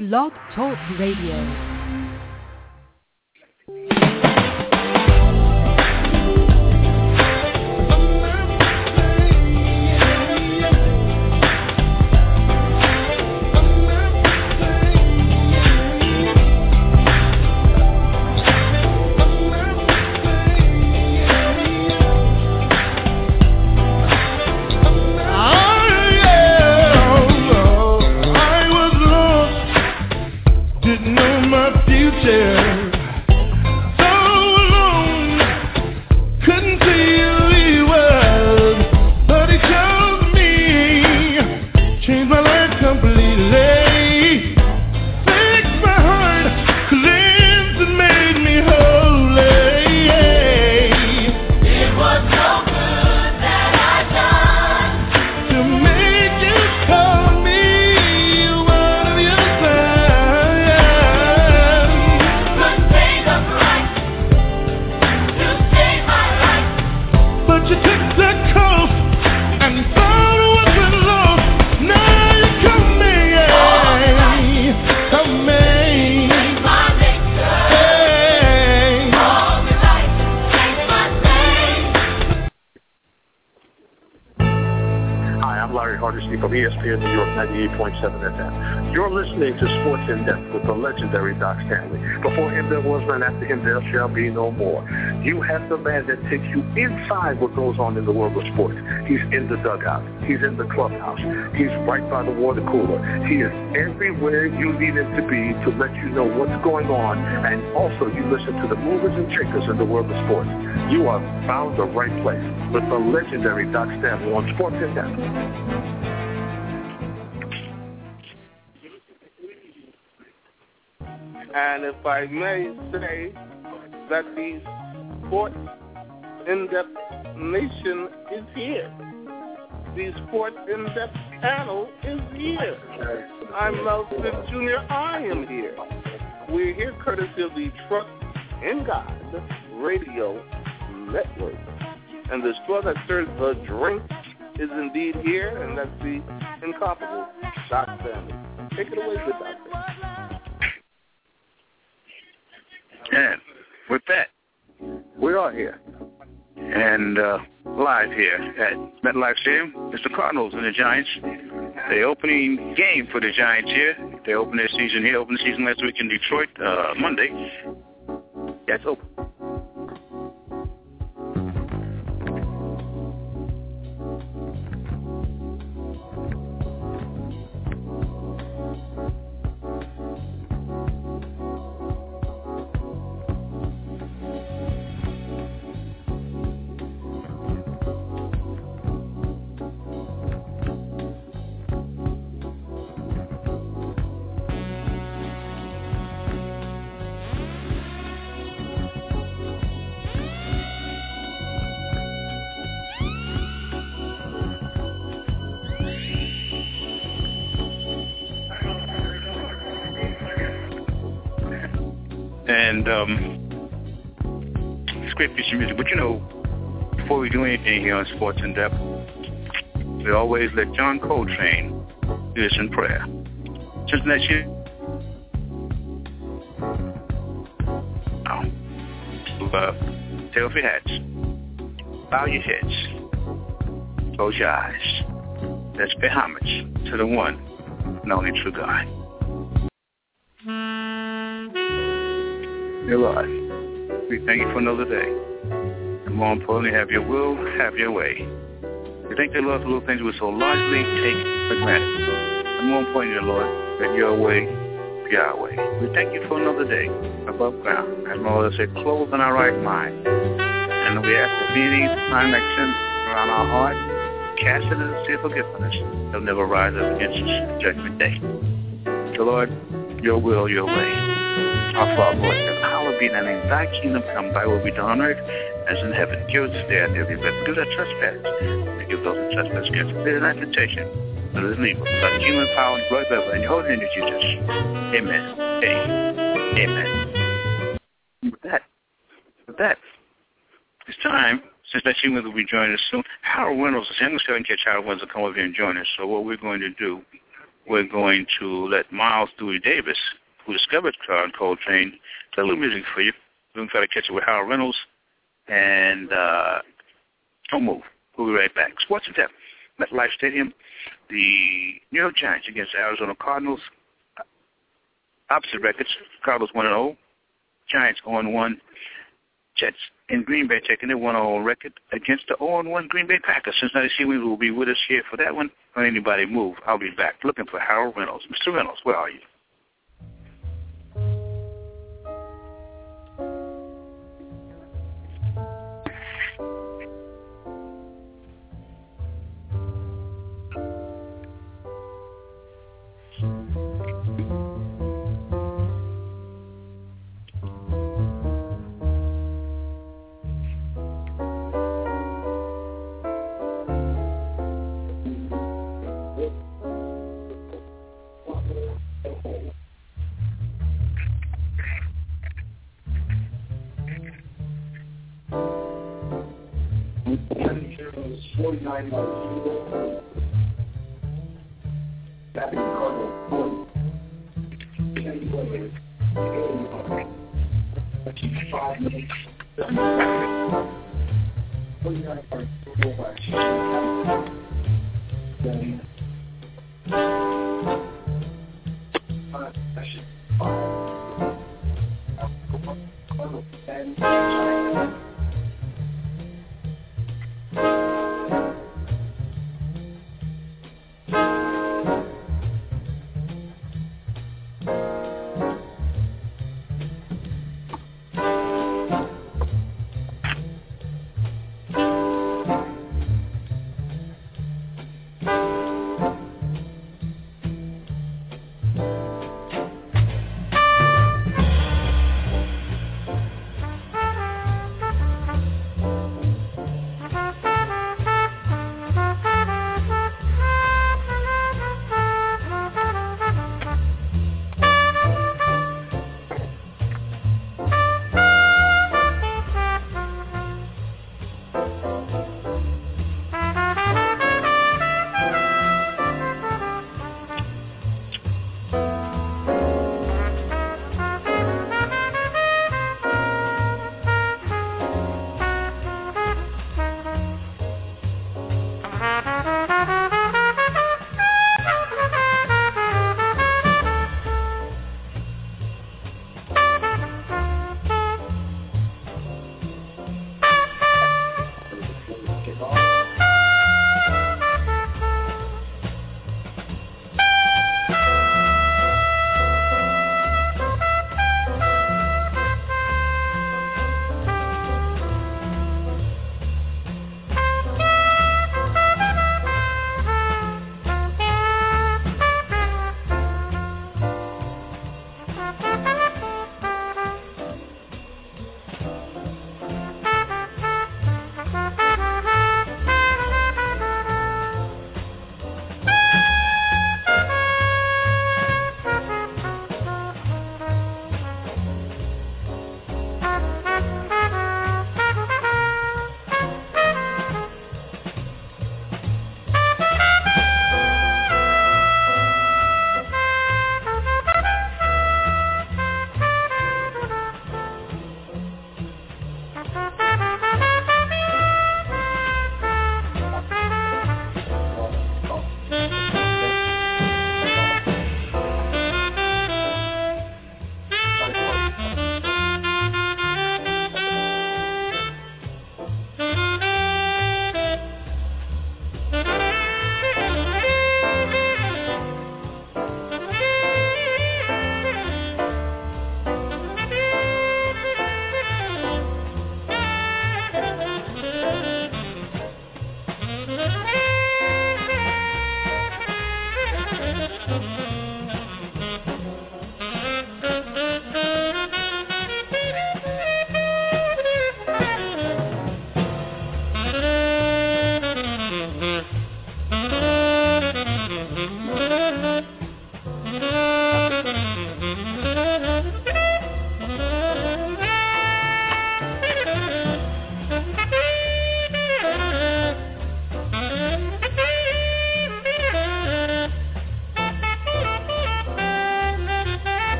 Blog Talk Radio. From ESPN New York 98.7 FM. You're listening to Sports In Depth with the legendary Doc Stanley. Before him there was none, after him there shall be no more. You have the man that takes you inside what goes on in the world of sports. He's in the dugout. He's in the clubhouse. He's right by the water cooler. He is everywhere you need him to be to let you know what's going on, and also you listen to the movers and shakers in the world of sports. You are found the right place with the legendary Doc Stanley on Sports In Depth. And if I may say that the Sports In-Depth Nation is here. The Sports In-Depth panel is here. I'm Mel Smith Jr. I am here. We're here courtesy of the Trust in God Radio Network. And the straw that stirs the drink is indeed here, and that's the incomparable Doc Stanley. Take it away, good doctor. And with that, we are here. And live here at MetLife Stadium, it's the Cardinals and the Giants. The opening game for the Giants here. They opened their season here, opened the season last week in Detroit, Monday. That's open. And it's great piece of music. But, you know, before we do anything here on Sports In Depth, we always let John Coltrane do this in prayer. Cincinnati, take off your hats, bow your heads, close your eyes. Let's pay homage to the one and only true God. Dear Lord, we thank you for another day. And more importantly, have your will, have your way. We thank you, Lord, for little things we so largely take for granted. And more importantly, Lord, that your way be our way. We thank you for another day above ground. As my Lord said, clothed in our right mind. And we ask that any time that sin around our heart, cast it in the sea of forgiveness. They'll never rise up against us in judgment day. So, Lord, your will, your way. Our Father, Lord, hallowed be thy name. Thy kingdom come, thy will be done on earth as in heaven. Give us today our daily bread. Forgive our trespasses. Forgive those who trespass against us. Lead us not into temptation, but deliver us from evil. Thy kingdom, power, and glory forever. In your holy name, Jesus. Amen. Amen. With that, it's time, since that team will be joining us soon. Harold Reynolds, I'm going to catch Harold Reynolds to come over here and join us. So what we're going to do we're going to let Miles Dewey Davis, who discovered John Coltrane, play a little music for you. We're going to try to catch it with Harold Reynolds. And don't move. We'll be right back. Sports in depth. MetLife Stadium. The New York Giants against the Arizona Cardinals. Opposite records. Cardinals 1-0. Giants 0-1. Jets in Green Bay taking their 1-0 record against the 0-1 Green Bay Packers. Cincinnati Seaweed will be with us here for that one. Don't anybody move. I'll be back looking for Harold Reynolds. Mr. Reynolds, where are you?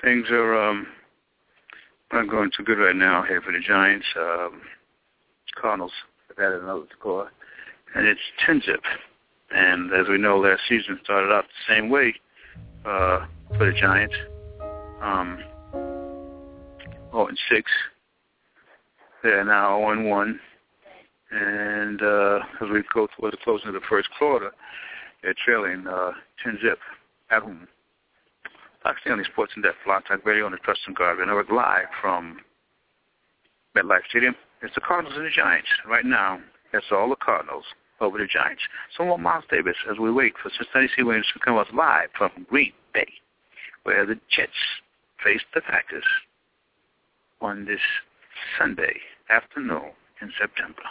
things are not going too good right now here for the Giants. Cardinals have added another score, and it's 10-zip. And as we know, last season started out the same way for the Giants. 0-6. They're now 0-1. And as we go towards the closing of the first quarter, they're trailing 10-zip at home. Fox Daily Sports in Depth, Blog Talk Radio on the Trust and Guard. We're live from MetLife Stadium. It's the Cardinals and the Giants. Right now, it's all the Cardinals over the Giants. So more Miles Davis as we wait for Cincinnati Sea Williams to come us live from Green Bay, where the Jets face the Packers on this Sunday afternoon in September.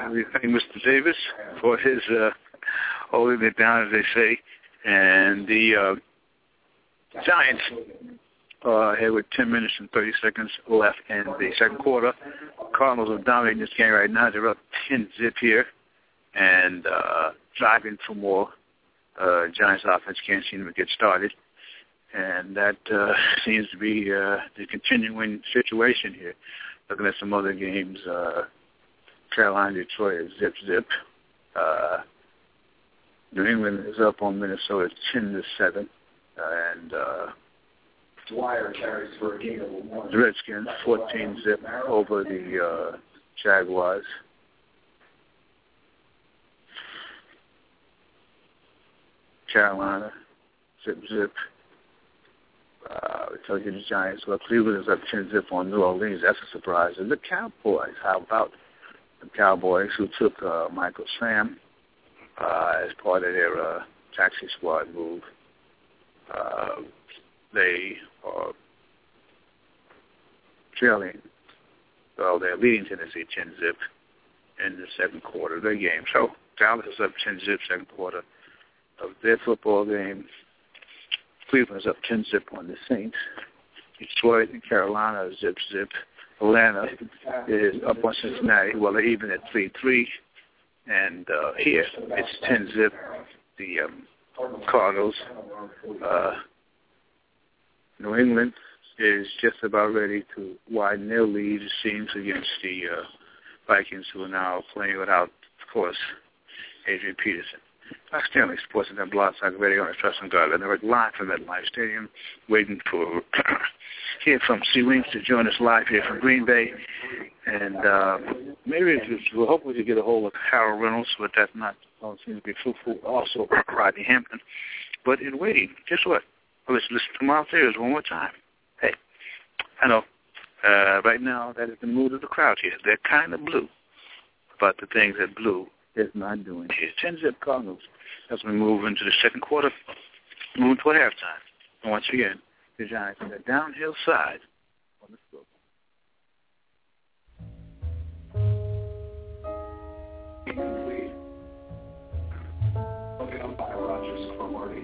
We thank Mr. Davis for his holding it down, as they say. And the Giants are here with 10 minutes and 30 seconds left in the second quarter. Cardinals are dominating this game right now. They're up 10-zip here and driving for more. Giants offense can't seem to get started. And that seems to be the continuing situation here. Looking at some other games, Carolina, Detroit is zip. New England is up on Minnesota 10-7. And Dwyer carries for a gain of 1. The Redskins 14-zip over the Jaguars. Carolina, zip. We told you the Giants. Well, Cleveland is up 10-zip on New Orleans. That's a surprise. And the Cowboys, how about the Cowboys who took Michael Sam as part of their taxi squad move? They are trailing. Well, they're leading Tennessee 10-zip in the second quarter of their game. So Dallas is up 10-zip second quarter of their football game. Cleveland is up 10-zip on the Saints. Detroit and Carolina is zip. Atlanta is up on Cincinnati. Well, they're even at 3-3. And here it's 10-zip. The Cardinals. New England is just about ready to widen their lead, it seems, against the Vikings, who are now playing without, of course, Adrian Peterson. Black Stanley Sports and then Block Soccer Radio on Trust and God. And they're live from MetLife Stadium, waiting for hear from C. Winks to join us live here from Green Bay. And maybe we'll hopefully to get a hold of Harold Reynolds, but that's not seems to be fruitful. Also, Rodney Hampton. But in waiting, guess what? Let's listen to Miles Davis one more time. Hey, I know. Right now, that is the mood of the crowd here. They're kind of blue about the things that blue is not doing here. 10-zip Cardinals as we move into the second quarter, moving toward halftime. And once again, the Giants on the downhill side on the slope. Complete. Looking up by Rogers for Marty.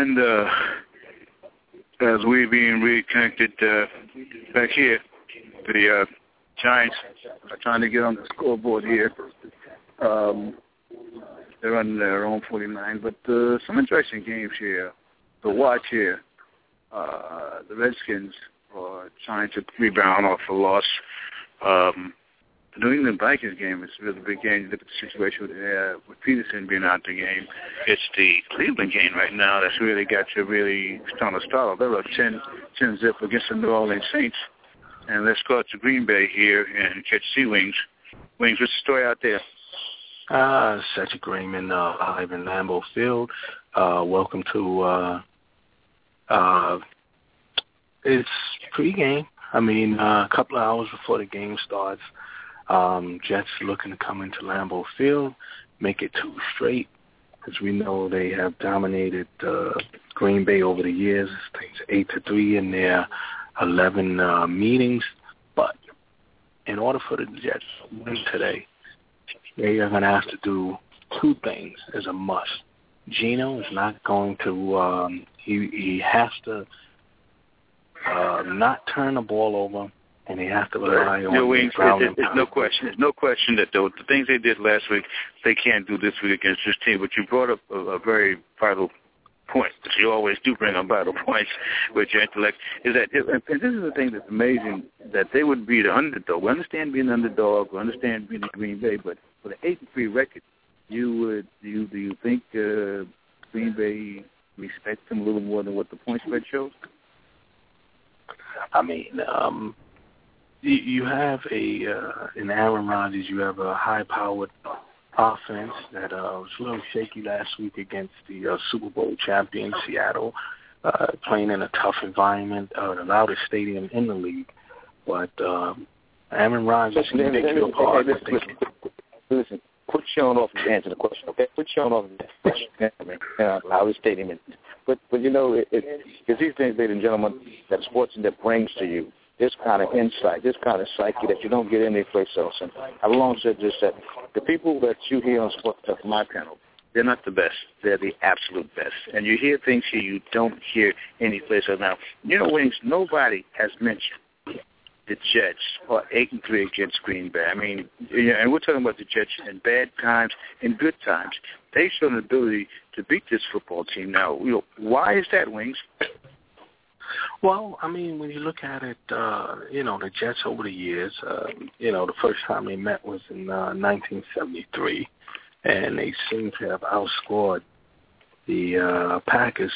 And as we're being reconnected back here, the Giants are trying to get on the scoreboard here. They're on their own 49, but some interesting games here to watch here. The Redskins are trying to rebound off a loss. The New England Vikings game is a really big game. You look at the situation with Peterson being out the game. It's the Cleveland game right now that's really got you really starting to start. They're up 10-zip against the New Orleans Saints. And let's go out to Green Bay here and catch Sea Wings. Wings, what's the story out there? Cedric Raymond live in Lambeau Field. Welcome to it's pregame. I mean, a couple of hours before the game starts. Jets looking to come into Lambeau Field, make it 2 straight, because we know they have dominated Green Bay over the years. Things 8-3 in their 11 meetings. But in order for the Jets to win today, they are going to have to do 2 things as a must. Geno is not going to he has to not turn the ball over, and they have to rely on Wings. There's no question. There's no question that the things they did last week, they can't do this week against this team. But you brought up a very vital point, which you always do bring up vital points with your intellect, is that, and this is the thing that's amazing, that they would be the underdog. We understand being an underdog, we understand being in Green Bay, but for the 8-3 record, do you think Green Bay respects them a little more than what the point spread shows? I mean, you have in Aaron Rodgers, you have a high-powered offense that was a little shaky last week against the Super Bowl champion Seattle, playing in a tough environment, the loudest stadium in the league. But Aaron Rodgers can take you apart. Listen, quit showing off and answer the question, okay? Quit showing off and loudest stadium. But you know, it's these things, ladies and gentlemen, that sports that brings to you this kind of insight, this kind of psyche that you don't get anyplace else. And I've long said this, that the people that you hear on Sports Talk, my panel, they're not the best. They're the absolute best. And you hear things here you don't hear anyplace else. Now, you know, Wings, nobody has mentioned the Jets are 8-3 against Green Bay. I mean, and we're talking about the Jets in bad times and good times. They show an ability to beat this football team. Now, why is that, Wings? Well, I mean, when you look at it, the Jets over the years, the first time they met was in 1973, and they seem to have outscored the Packers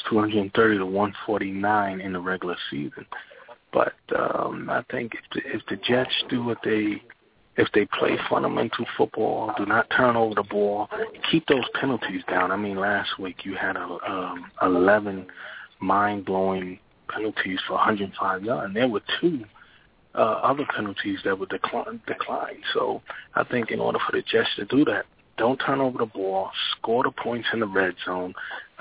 230-149 in the regular season. But I think if the Jets do if they play fundamental football, do not turn over the ball, keep those penalties down. I mean, last week you had 11 mind-blowing penalties for 105 yards, and there were 2 other penalties that were declined. So I think in order for the Jets to do that, don't turn over the ball, score the points in the red zone.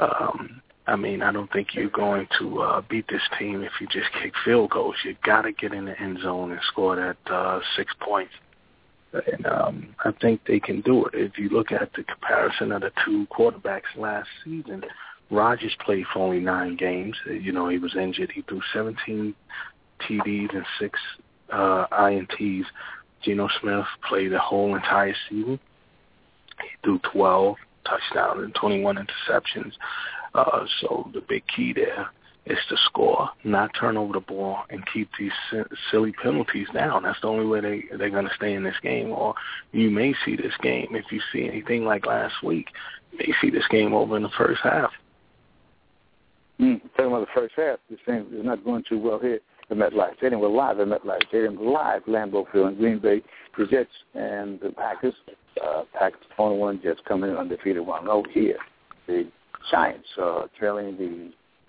I mean, I don't think you're going to beat this team if you just kick field goals. You got to get in the end zone and score that 6 points. And I think they can do it. If you look at the comparison of the 2 quarterbacks last season, Rodgers played for only 9 games. He was injured. He threw 17 TDs and 6 INTs. Geno Smith played the whole entire season. He threw 12 touchdowns and 21 interceptions. So the big key there is to score, not turn over the ball, and keep these silly penalties down. That's the only way they're going to stay in this game. Or you may see this game, if you see anything like last week, you may see this game over in the first half. Talking about the first half, this thing is not going too well here at MetLife Stadium. We're live at MetLife Stadium, live Lambeau Field in Green Bay. The Jets and the Packers, Packers 1-1, Jets coming in undefeated 1-0 here. The Giants trailing the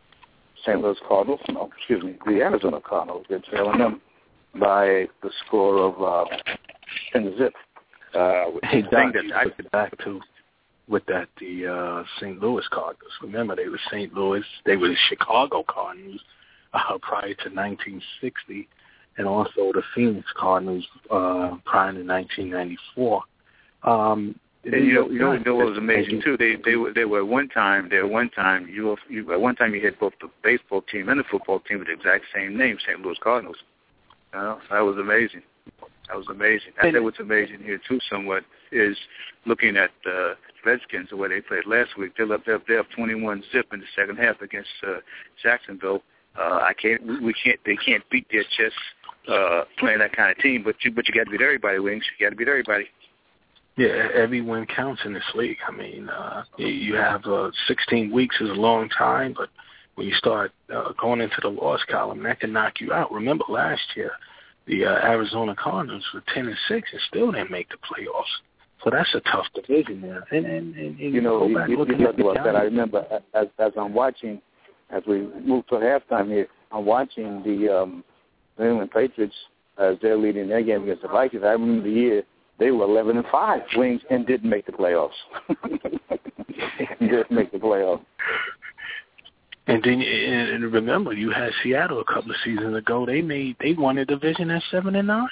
the Arizona Cardinals. They're trailing them by the score of 10-zip. Hey, Doc, I get back to with that the St. Louis Cardinals. Remember, they were St. Louis. They were the Chicago Cardinals prior to 1960, and also the Phoenix Cardinals prior to 1994. And you know what was amazing too? They were at one time. You had both the baseball team and the football team with the exact same name, St. Louis Cardinals. That was amazing. I think what's amazing here too, somewhat, is looking at the Redskins the way they played last week. They're up 21-0 in the second half against Jacksonville. They can't beat their chest playing that kind of team. But you got to beat everybody, Wings. You got to beat everybody. Yeah, every win counts in this league. I mean, you have 16 weeks is a long time, but when you start going into the loss column, that can knock you out. Remember last year, the Arizona Cardinals were 10-6 and still didn't make the playoffs. So that's a tough division there. And you know, you talked about that. I remember as I'm watching, as we move to halftime here, I'm watching the New England Patriots as they're leading their game against the Vikings. I remember the year they were 11-5, Wings, and didn't make the playoffs. Didn't make the playoffs. And then, and remember, you had Seattle a couple of seasons ago. They won the division at 7-9.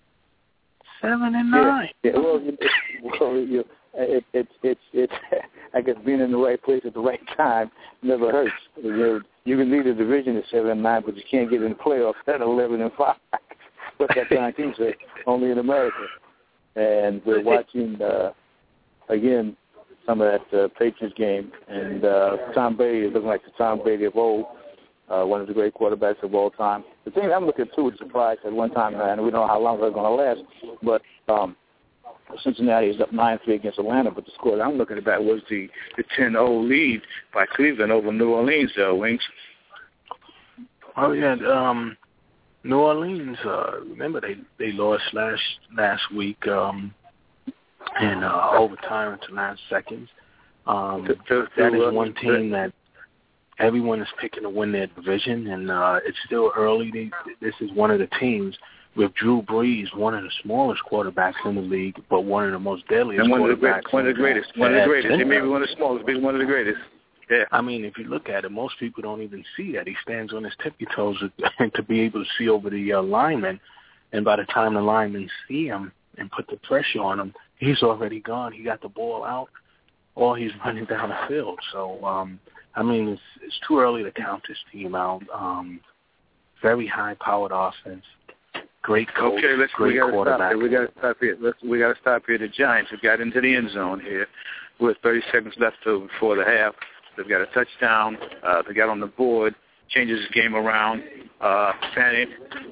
7-9. Yeah. Well, it's I guess being in the right place at the right time never hurts. You can lead a division at 7-9, but you can't get in the playoffs at 11-5. What's that kind of team say? Only in America. And we're watching again some of that Patriots game, and Tom Brady is looking like the Tom Brady of old, one of the great quarterbacks of all time. The thing I'm looking at, too, with surprise at one time, and we don't know how long they're going to last, but Cincinnati is up 9-3 against Atlanta, but the score I'm looking at was the 10-0 lead by Cleveland over New Orleans, Wings. Oh, yeah, New Orleans, remember, they lost last week in overtime into last seconds. That is one team that everyone is picking to win their division, and it's still early. This is one of the teams with Drew Brees, one of the smallest quarterbacks in the league, but one of the most deadliest quarterbacks. One of the greatest. He may be one of the smallest, but he's one of the greatest. Yeah. I mean, if you look at it, most people don't even see that. He stands on his tippy toes to be able to see over the lineman, and by the time the linemen see him and put the pressure on him, he's already gone. He got the ball out, or he's running down the field. So, I mean, it's too early to count this team out. Very high-powered offense, great coach, great quarterback. We got to stop here. We got to stop here. The Giants have got into the end zone here with 30 seconds left before the half. They've got a touchdown. They got on the board, changes the game around. Manning,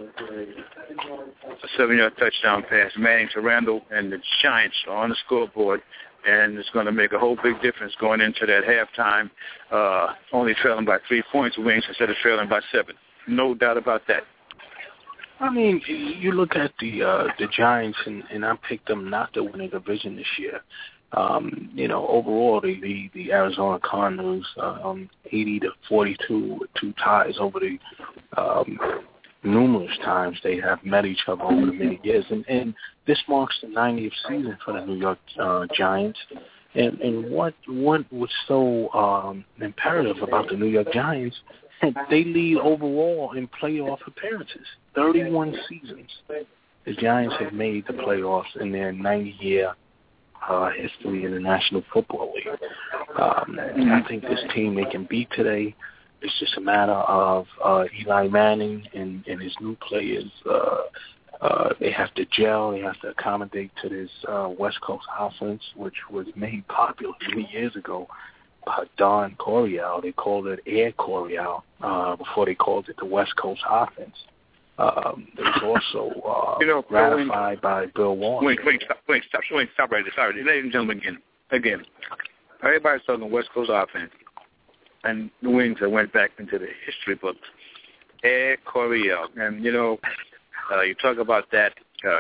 a 7-yard touchdown pass. Manning to Randall, and the Giants are on the scoreboard, and it's going to make a whole big difference going into that halftime, only trailing by 3 points, Wings, instead of trailing by 7. No doubt about that. I mean, you look at the Giants, and I picked them not to win a division this year. Overall, the Arizona Cardinals, 80-42 with 2 ties over the numerous times they have met each other over the many years. And this marks the 90th season for the New York Giants. And what was so imperative about the New York Giants, they lead overall in playoff appearances, 31 seasons. The Giants have made the playoffs in their 90-year history in the National Football League. I think this team they can beat today. It's just a matter of Eli Manning and his new players. They have to gel. They have to accommodate to this West Coast offense, which was made popular many years ago by Don Coryell. They called it Air Coryell before they called it the West Coast offense. It was also ratified by Bill Walsh. Stop right there. Sorry, ladies and gentlemen, again, everybody's talking West Coast offense, and the Wings that went back into the history books. Air Coryell, and you talk about that.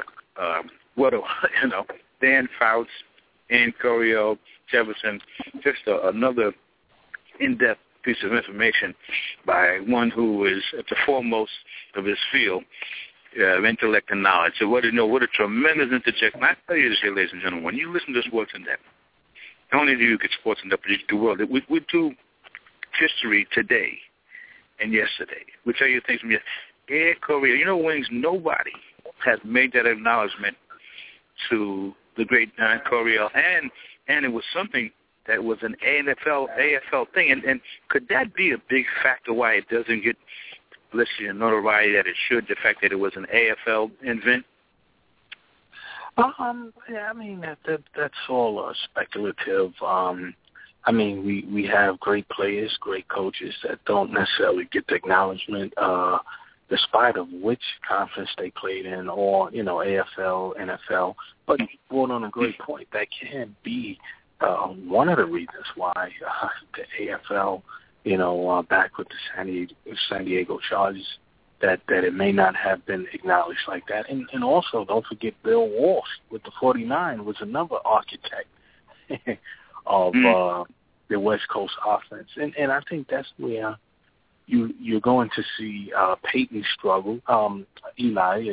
Dan Fouts, Ann Coryell, Jefferson, just another in-depth piece of information by one who is at the foremost of his field, intellect and knowledge. So what a tremendous interjection. I tell you this here, ladies and gentlemen, when you listen to Sports in Depth, not only do you get Sports in Depth, but you get the world. We do history today and yesterday. We tell you things from Air Coryell. Wings, nobody has made that acknowledgement to the great Don Coryell and and it was something that was an AFL thing. And could that be a big factor why it doesn't get listed in notoriety that it should, the fact that it was an AFL invent? Yeah, I mean, that's all speculative. I mean, we have great players, great coaches that don't necessarily get the acknowledgement, despite of which conference they played in, or, AFL, NFL. But you brought on a great point. That can be one of the reasons why the AFL, back with the San Diego Chargers, that it may not have been acknowledged like that. And also, don't forget Bill Walsh with the 49 was another architect of the West Coast offense. And I think that's where you're going to see Peyton struggle. Eli,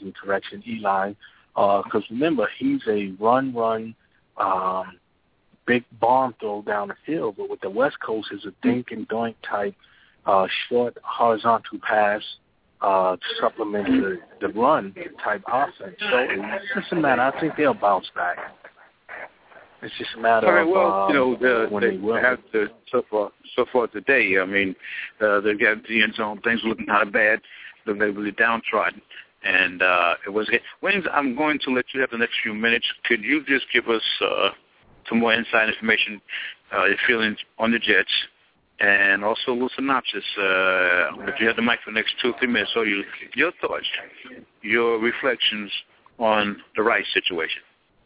because remember, he's a run, big bomb throw down the field, but with the West Coast is a dink and doink type short horizontal pass to supplement the run type offense. So it's just a matter. I think they'll bounce back. It's just a matter of when they will. Have to, so far today, I mean, they've got the end zone. Things looking kind of bad. They're really downtrodden. And it was Wings, I'm going to let you have the next few minutes. Could you just give us some more inside information, your feelings on the Jets, and also a little synopsis? If you have the mic for the next 2 or 3 minutes, so your thoughts, your reflections on the Rice situation.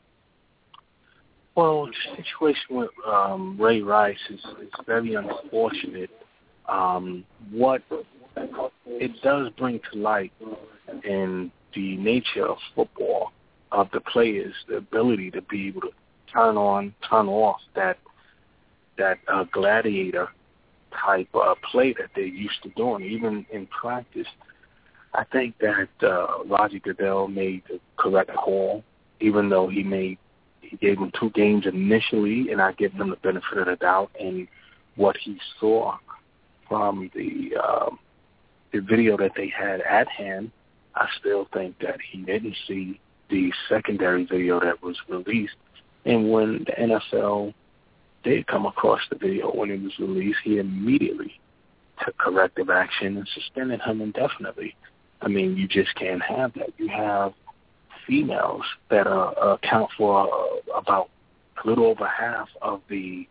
Well, the situation with Ray Rice is very unfortunate. What it does bring to light in the nature of football, of the players, the ability to be able to turn on, turn off that gladiator type play that they're used to doing, even in practice. I think that Roger Goodell made the correct call, even though he gave him 2 games initially, and I give him the benefit of the doubt. And what he saw from the video that they had at hand, I still think that he didn't see the secondary video that was released. And when the NFL did come across the video when it was released, he immediately took corrective action and suspended him indefinitely. I mean, you just can't have that. You have females that account for about a little over half of the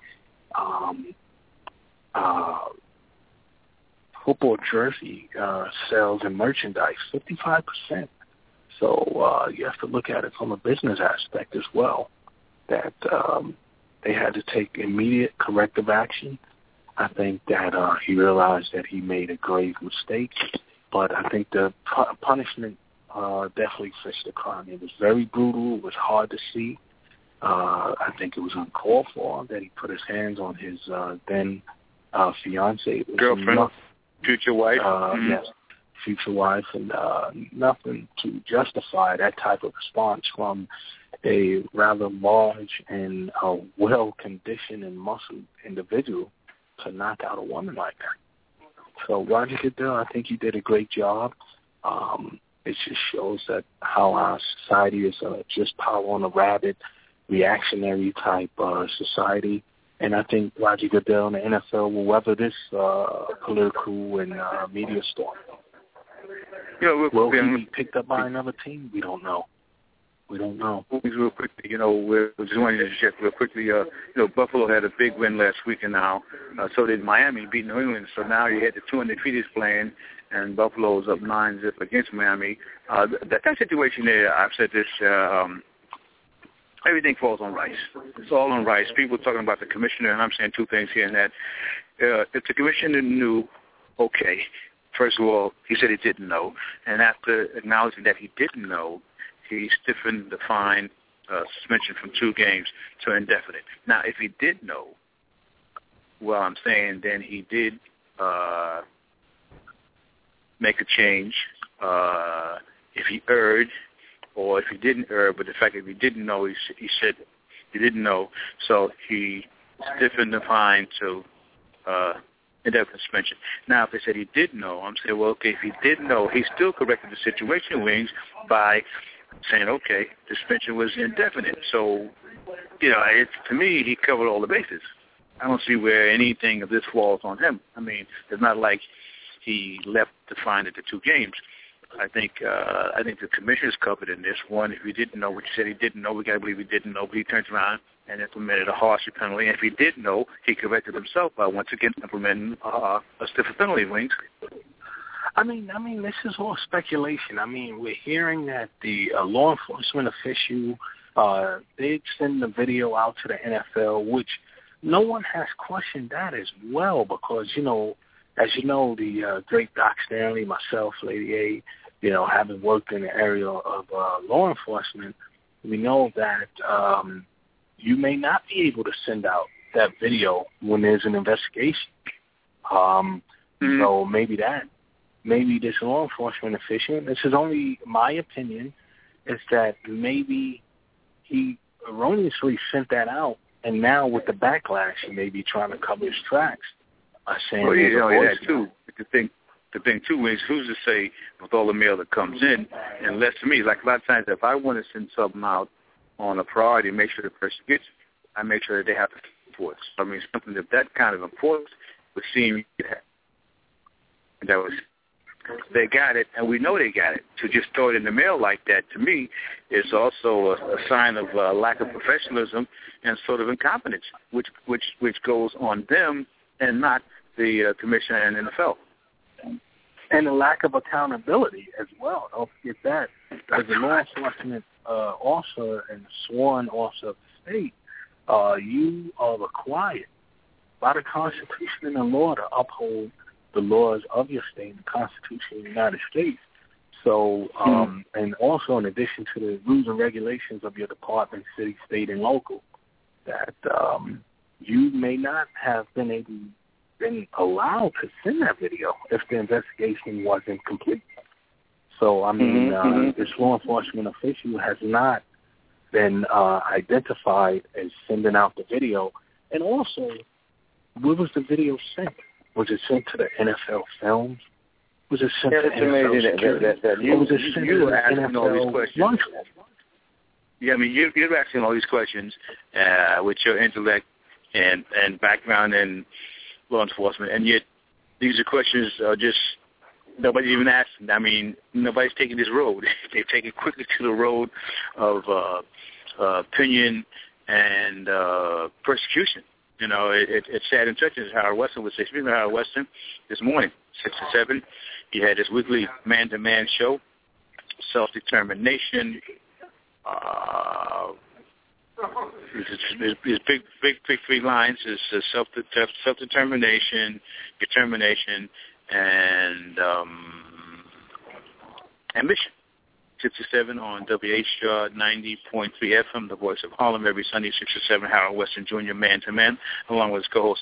football jersey sales and merchandise, 55%. So you have to look at it from a business aspect as well, that they had to take immediate corrective action. I think that he realized that he made a grave mistake, but I think the punishment definitely fixed the crime. It was very brutal. It was hard to see. I think it was uncalled for that he put his hands on his then fiance, girlfriend, future wife. Yes, future wife, and nothing to justify that type of response from a rather large and well-conditioned and muscled individual to knock out a woman like that. So Roger Goodell, I think he did a great job. It just shows that how our society is just power on a rabbit, reactionary type society. And I think Roger Goodell and the NFL will weather this political and media storm. Will he be picked up by another team? We don't know. Real quickly, we just wanted to check real quickly. Buffalo had a big win last week, and now so did Miami, beat New England. So now you had the 2 undefeated playing, and Buffalo's up 9-0 against Miami. That situation there, I've said this. Everything falls on Rice. It's all on Rice. People talking about the commissioner, and I'm saying 2 things here and that. If the commissioner knew, okay, first of all, he said he didn't know, and after acknowledging that he didn't know, he stiffened the fine suspension from 2 games to indefinite. Now, if he did know, well, I'm saying then he did make a change. If he erred, or if he didn't err, but the fact that he didn't know, he said he didn't know, so he stiffened the fine to indefinite suspension. Now, if they said he did know, I'm saying, well, okay, if he did know, he still corrected the situation, Wings, by saying, okay, the suspension was indefinite. So to me, he covered all the bases. I don't see where anything of this falls on him. I mean, it's not like he left to find it the 2 games. I think the commissioner's covered in this one. If he didn't know, which he said he didn't know, we got to believe he didn't know, but he turned around and implemented a harsher penalty. And if he did know, he corrected himself by once again implementing a stiffer penalty, Wings. I mean, this is all speculation. I mean, we're hearing that the law enforcement official did send the video out to the NFL, which no one has questioned that as well, because, as you know, the great Doc Stanley, myself, Lady A, having worked in the area of law enforcement, we know that you may not be able to send out that video when there's an investigation. So maybe this law enforcement official, this is only my opinion, is that maybe he erroneously sent that out, and now with the backlash, he may be trying to cover his tracks. Saying that too. The thing too is, who's to say with all the mail that comes in, unless to me, like a lot of times, if I want to send something out on a priority, make sure the person gets it, I make sure that they have to support. I mean, something of that kind of importance would seem that was they got it, and we know they got it. To just throw it in the mail like that, to me, is also a sign of lack of professionalism and sort of incompetence, which goes on them and not the commissioner and NFL. And a lack of accountability as well. Don't forget that. As a law enforcement officer and sworn officer of the state, you are required by the Constitution and the law to uphold the laws of your state, the Constitution of the United States. So, and also in addition to the rules and regulations of your department, city, state, and local, that you may not have been allowed to send that video if the investigation wasn't complete. So, I mean, this law enforcement official has not been identified as sending out the video. And also, where was the video sent? Was it sent to the NFL Films? Was it sent to NFL Security? Was it sent to the NFL Lunch? Yeah, I mean, you're asking all these questions with your intellect and background in law enforcement, and yet these are questions just nobody even asked. I mean, nobody's taking this road. They've taken quickly to the road of opinion and persecution. It's sad and touching, as Howard Weston would say. Speaking of Howard Weston, this morning, 6 to 7, he had his weekly man-to-man show, self-determination. His big 3 lines is self-determination, determination, and ambition. 6 to 7 on WHR 90.3 FM, the voice of Harlem, every Sunday, 6 to 7, Howard Weston Jr., man-to-man, along with his co-host,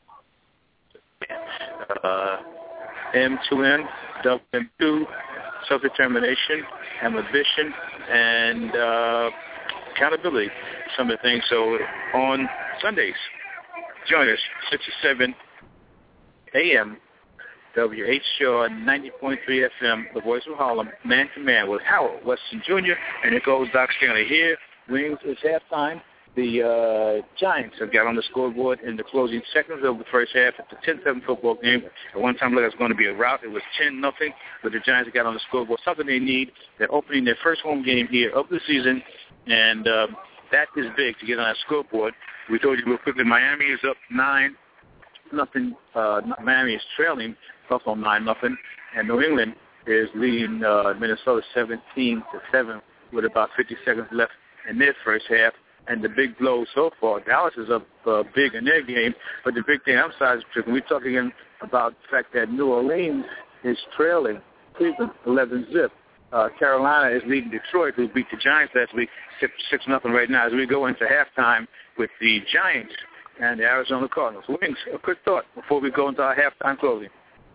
M2N, WM2, self-determination, ambition, and accountability, some of the things. So on Sundays, join us, 6 to 7 a.m., WHR 90.3 FM, the voice of Harlem, man-to-man with Howard Weston Jr., and it goes Doc Stanley here. Wings, it's halftime. The Giants have got on the scoreboard in the closing seconds of the first half. It's a 10-7 football game. At one time, it was going to be a rout. It was 10-0, but the Giants got on the scoreboard, something they need. They're opening their first home game here of the season, and that is big to get on that scoreboard. We told you real quickly, Miami is up 9-0. Miami is trailing Buffalo 9-0, and New England is leading Minnesota 17-7 with about 50 seconds left in their first half. And the big blow so far, Dallas is up big in their game, but the big thing outside is when we talk again about the fact that New Orleans is trailing Cleveland 11-0. Carolina is leading Detroit, who beat the Giants last week 6-0 right now as we go into halftime with the Giants and the Arizona Cardinals. Wings, a quick thought before we go into our halftime closing.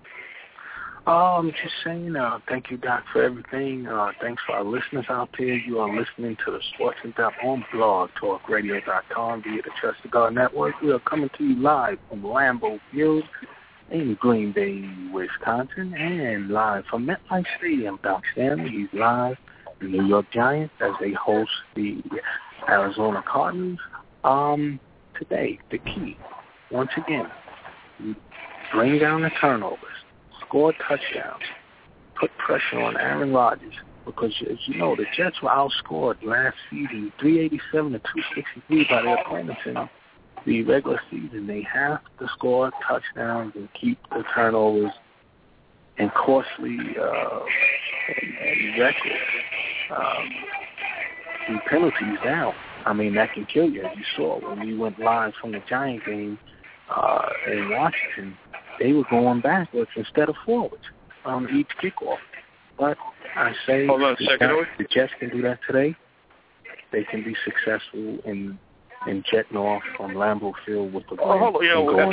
Just saying, thank you, Doc, for everything. Thanks for our listeners out there. You are listening to the Sports in Depth on blogtalkradio.com via the Trusted God Network. We are coming to you live from Lambeau Field in Green Bay, Wisconsin, and live from MetLife Stadium. Doc Stanley, he's live. The New York Giants as they host the Arizona Cardinals. Today, the key, once again, bring down the turnovers, score touchdowns, put pressure on Aaron Rodgers, because, as you know, the Jets were outscored last season 387 to 263 by their opponents in the regular season. They have to score touchdowns and keep the turnovers and costly and reckless the penalties down. I mean, that can kill you. As you saw when we went live from the Giant game in Washington, they were going backwards instead of forwards on each kickoff. But I say the Jets can do that today. They can be successful in jetting off from Lambeau Field with the ball. Hold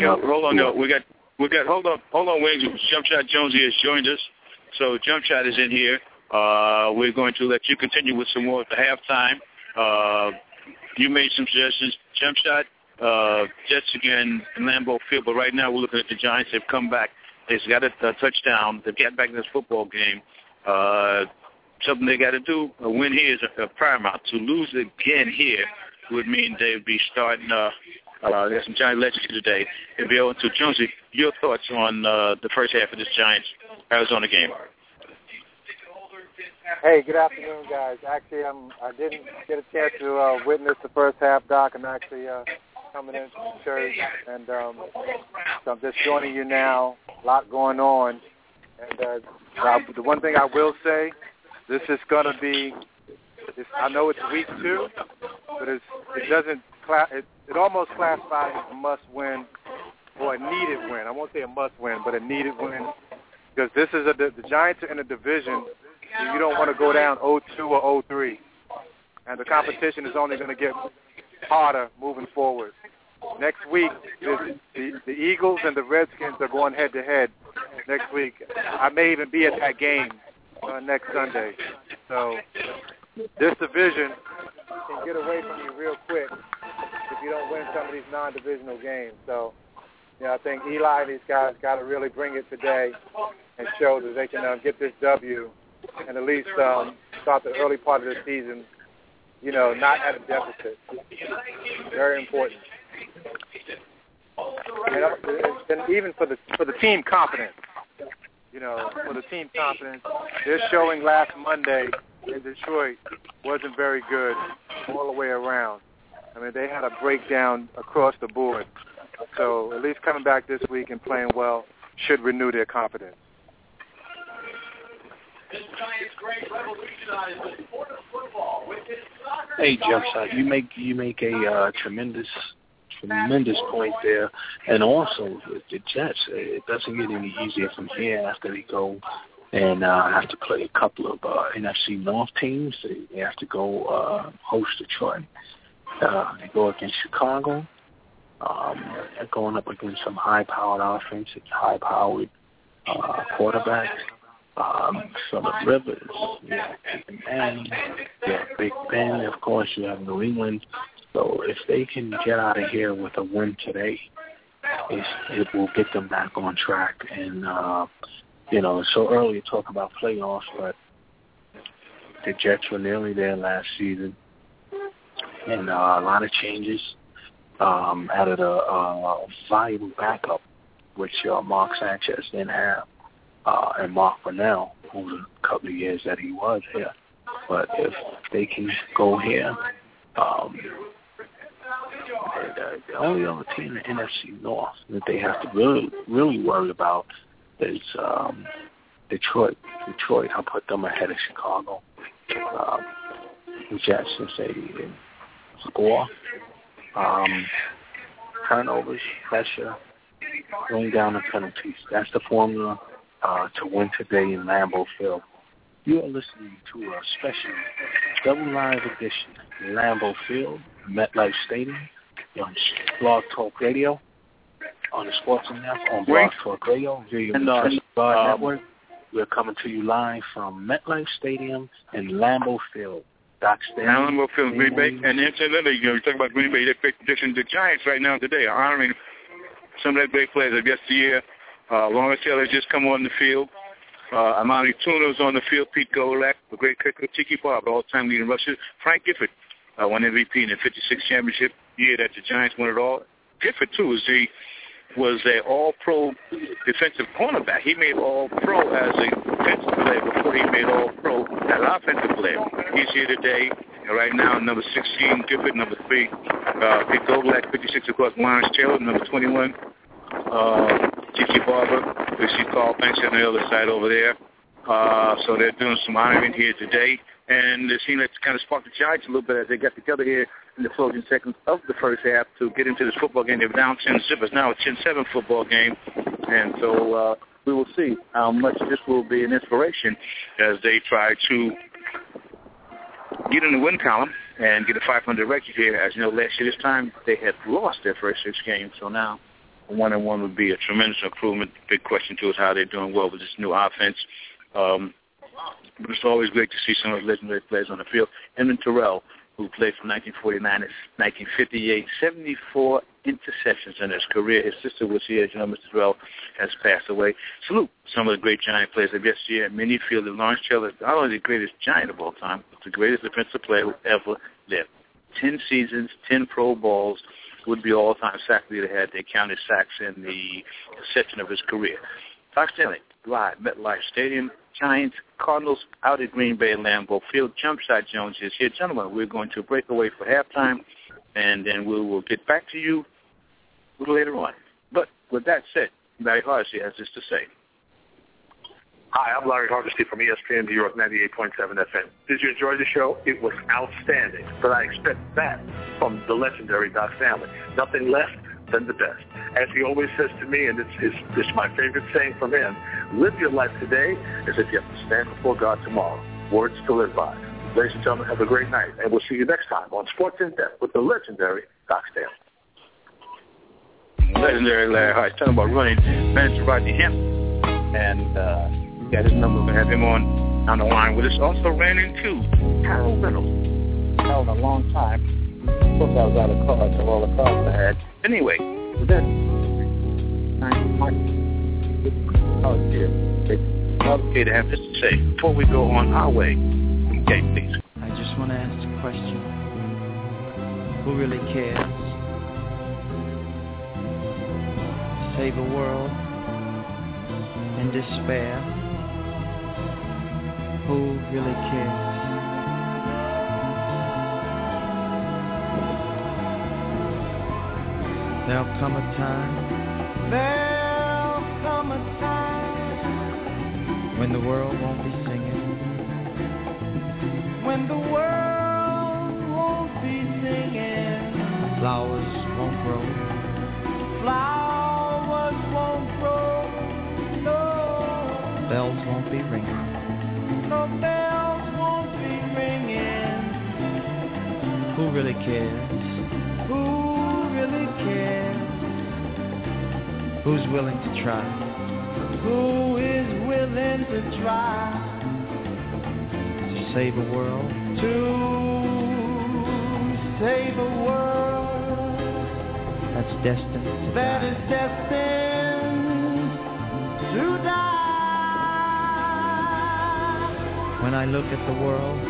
on, wait. Jump Shot Jonesy has joined us. So Jump Shot is in here. We're going to let you continue with some more at the halftime. You made some suggestions. Jump Shot, Jets again in Lambeau Field, but right now we're looking at the Giants. They've come back. They've got a touchdown. They've got back in this football game. Something they got to do. A win here is a paramount. To lose again here would mean they'd be starting there's some Giant legends today. It'd be able to. Jonesy, your thoughts on the first half of this Giants-Arizona game? Hey, good afternoon, guys. Actually, I didn't get a chance to witness the first half, Doc. I'm actually coming in from church, and so I'm just joining you now. A lot going on. And the one thing I will say, this is going to be, I know it's week 2, but it almost classifies as a must-win or a needed win. I won't say a must-win, but a needed win, because this is the Giants are in a division. You don't want to go down 0-2 or 0-3, and the competition is only going to get harder moving forward. Next week, the Eagles and the Redskins are going head-to-head next week. I may even be at that game next Sunday. So this division can get away from you real quick if you don't win some of these non-divisional games. So, I think Eli and these guys got to really bring it today and show that they can get this W and at least start the early part of the season, not at a deficit. Very important. And even for the team confidence, for the team confidence, their showing last Monday in Detroit wasn't very good all the way around. I mean, they had a breakdown across the board. So at least coming back this week and playing well should renew their confidence. Hey, Jump Shot, you make a tremendous point there, and also the Jets. It doesn't get any easier from here after they go and have to play a couple of NFC North teams. They have to go host Detroit. They go against Chicago. They're going up against some high-powered offense, high-powered quarterbacks. Phillip Rivers, and Big Ben, of course, you have New England. So if they can get out of here with a win today, it will get them back on track. And, it's so early to talk about playoffs, but the Jets were nearly there last season. And a lot of changes. Added a valuable backup, which Mark Sanchez didn't have. And Mark Brunell, over the couple of years that he was here. But if they can go here, the only other team in the NFC North that they have to really worry about is Detroit. Detroit, I'll put them ahead of Chicago. The Jets, since they score, turnovers, pressure, going down the penalties. That's the formula to win today in Lambeau Field. You are listening to a special double live edition, Lambeau Field, MetLife Stadium, on Blog Talk Radio, on the Sports Network, on Blog Talk Radio, via the Blog Network. We're coming to you live from MetLife Stadium in Lambeau Field. Doc Stanley. Lambeau Field, Green Bay. And incidentally, you talk about Green Bay, they're great tradition. The Giants right now today are honoring some of their great players of yesteryear. Lawrence Taylor just come on the field. Amani Tuna's on the field. Pete Golak, the great kicker. Tiki Barber, all-time leading rusher. Frank Gifford, won MVP in the 56 championship year that the Giants won it all. Gifford, too, was a all-pro defensive cornerback. He made all-pro as a defensive player before he made all-pro as an offensive player. He's here today. And right now, number 16, Gifford, number 3, Vic Golak, 56, of course, Lawrence Taylor, number 21, T.T. Barber. We see Carl Banks on the other side over there. So they're doing some honoring here today. And it seemed like it kind of sparked the Giants a little bit as they got together here in the closing seconds of the first half to get into this football game. They were down 10-0. It's now a 10-7 football game. And so we will see how much this will be an inspiration as they try to get in the win column and get a 500 record here. As you know, last year this time they had lost their first 6 games. So now 1-1 would be a tremendous improvement. The big question, too, is how they're doing well with this new offense. But it's always great to see some of the legendary players on the field. Emmett Terrell, who played from 1949 to 1958, 74 interceptions in his career. His sister was here, as you know, Mr. Terrell has passed away. Salute some of the great Giant players of yesteryear. Many feel that Lawrence Taylor is not only the greatest Giant of all time, but the greatest defensive player who ever lived. 10 seasons, 10 Pro Bowls, would be all-time sack leader had they counted sacks in the section of his career. Doc Stanley, live, MetLife Stadium. Giants, Cardinals out at Green Bay and Lambeau Field. Jumpshot Jones is here. Gentlemen, we're going to break away for halftime, and then we will get back to you a little later on. But with that said, Larry Hardesty has this to say. Hi, I'm Larry Hardesty from ESPN New York 98.7 FM. Did you enjoy the show? It was outstanding, but I expect that from the legendary Doc Stanley. Nothing less than the best. As he always says to me, and it's my favorite saying from him, live your life today as if you have to stand before God tomorrow. Words to live by. Ladies and gentlemen, have a great night, and we'll see you next time on Sports in Depth with the legendary Doc Stanley. Legendary Larry Hart, talking about running manager Rodney Hemp, and got his number. We have him on the line with us. Also ran into Harold Reynolds. Harold a long time. Of course, I was out of cards of all the cards I had. Anyway, with that, okay to have this to say before we go on our way. Okay, please. I just want to ask a question. Who really cares? Save a world in despair. Who really cares? There'll come a time when the world won't be singing, when the world won't be singing, flowers won't grow, no, bells won't be ringing, who really cares? Who's willing to try? Who is willing to try to save a world? To save a world that's destined to die. That is destined to die. When I look at the world,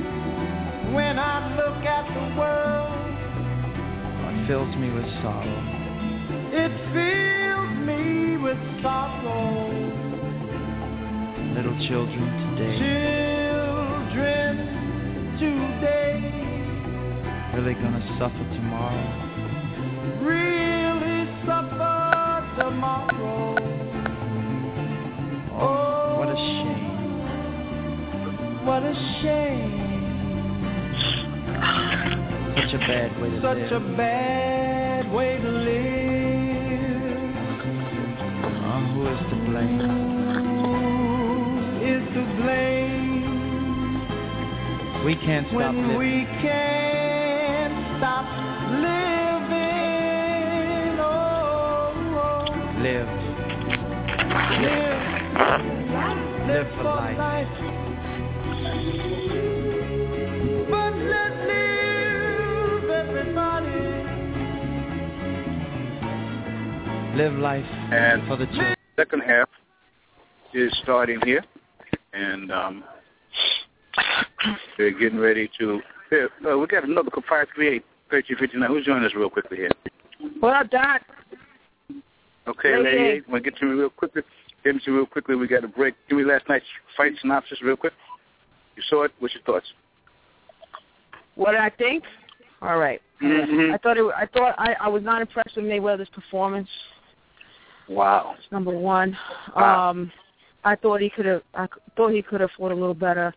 what fills me with sorrow? It fills me with sorrow. Little children today, really gonna suffer tomorrow. Oh, what a shame. Such a bad way to live. Who is to blame? We can't stop living. We can't stop living. Live for life. But let's live, everybody. Live life and for the children. Second half is starting here, and they're getting ready to Yeah, we got another 538-1359. Who's joining us real quickly here? What up, Doc? Okay, Lady A, want to get to me real quickly? Get me to real quickly. We got a break. Give me last night's fight synopsis real quick. You saw it. What's your thoughts? What did I think? All right. Mm-hmm. I was not impressed with Mayweather's performance. Wow. That's number one. Wow. I thought he could have fought a little better.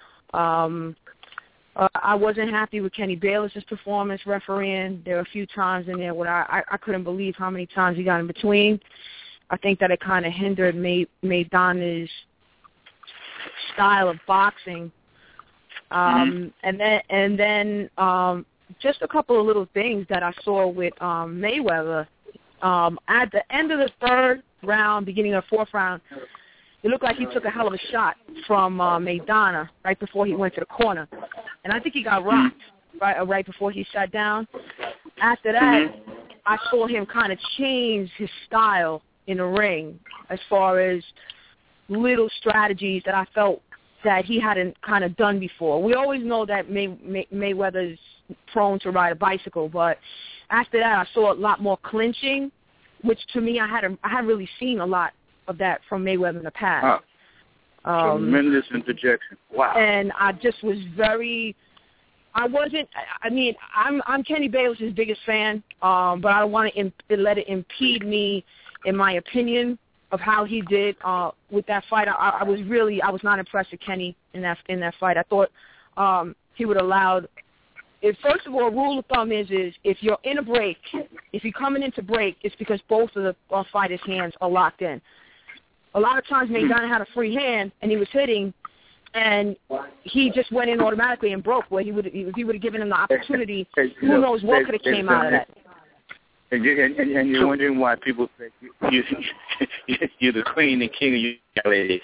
I wasn't happy with Kenny Bayless's performance refereeing. There were a few times in there where I couldn't believe how many times he got in between. I think that it kind of hindered Maidana's style of boxing. And then just a couple of little things that I saw with Mayweather. At the end of the third round, beginning of the fourth round, it looked like he took a hell of a shot from Maidana right before he went to the corner. And I think he got rocked right before he sat down. After that, I saw him kind of change his style in the ring as far as little strategies that I felt that he hadn't kind of done before. We always know that Mayweather's prone to ride a bicycle, but after that I saw a lot more clinching, which to me I hadn't really seen a lot of that from Mayweather in the past. Tremendous interjection. Wow. And I just was I'm Kenny Bayless's biggest fan, but I don't want to let it impede me in my opinion of how he did with that fight. I was not impressed with Kenny in that fight. I thought he would allowed. First of all, rule of thumb is if you're in a break, if you're coming into break, it's because both of the fighters' hands are locked in. A lot of times Maidana had a free hand and he was hitting, and he just went in automatically and broke. Where if he would have given him the opportunity, who knows what could have came out of that. And you're wondering why people think you're the queen and king of your lady.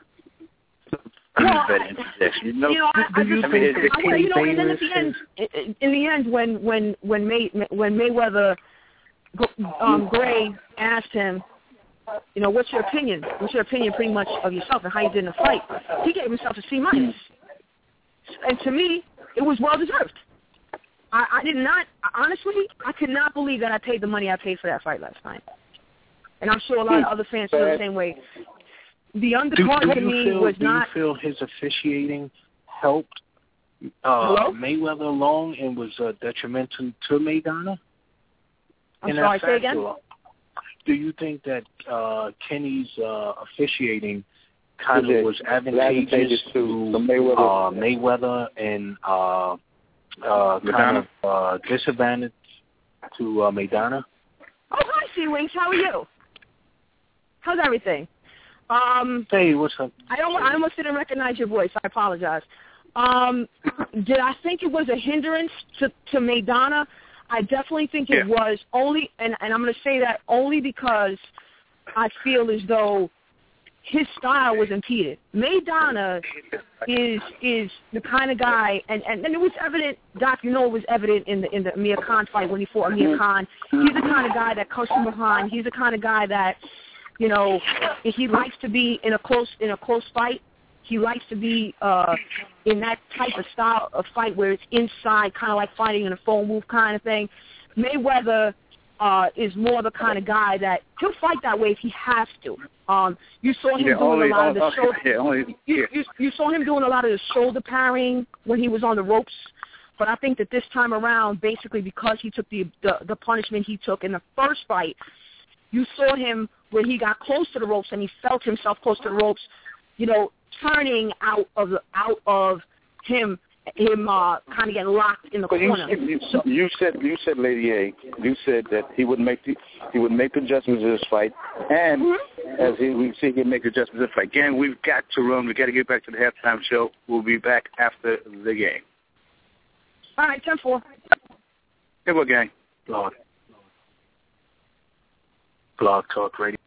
Well, and then in the end, when Mayweather Gray asked him, what's your opinion? What's your opinion, pretty much, of yourself and how you did in the fight? He gave himself a C-, and to me, it was well deserved. I did not, honestly, I could not believe that I paid the money I paid for that fight last night, and I'm sure a lot of other fans feel the same way. The undercard to me was not. Do you feel his officiating helped Mayweather along and was detrimental to Maidana? I'm sorry, say again? Do you think that Kenny's officiating kind of was advantageous to Mayweather and kind of disadvantage to Maidana? Oh, hi, C-Wings. How are you? How's everything? Hey, what's up? I almost didn't recognize your voice. I apologize. Did I think it was a hindrance to Maidana? I definitely think it was only, and I'm going to say that only because I feel as though his style was impeded. Maidana is the kind of guy, and it was evident, Doc, it was evident in the Amir Khan fight when he fought Amir Khan. He's the kind of guy that comes from behind. He's the kind of guy that, if he likes to be in a close fight, he likes to be in that type of style of fight where it's inside, kind of like fighting in a phone booth kind of thing. Mayweather is more the kind of guy that he'll fight that way if he has to. You saw him doing a lot of the shoulder. You saw him doing a lot of the shoulder parrying when he was on the ropes. But I think that this time around, basically because he took the punishment he took in the first fight, you saw him when he got close to the ropes and he felt himself close to the ropes, turning out of him kind of getting locked in the corner. You said, Lady A, you said that he would make the adjustments in this fight, and as we see him make adjustments in this fight. Again, we've got to run. We've got to get back to the halftime show. We'll be back after the game. All right, 10-4. Hey, what gang? Blog Talk Radio.